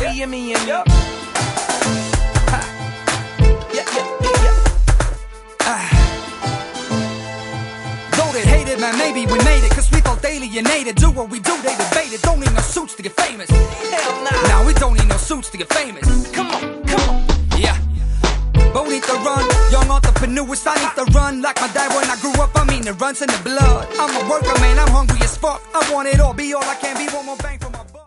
yummy, yummy. Yup. Voted, hated, man, maybe we made it, cause we felt alienated. Do what we do, they debated. Don't need no suits to get famous. Hell nah. Now we don't need no suits to get famous. Come on, come on. Yeah. But we need to run, young entrepreneurs, I need to run. Like my dad when I grew up, I mean it runs in the blood. I'm a worker, man, I'm hungry as fuck. I want it all, be all I can be, one more bang for my buck.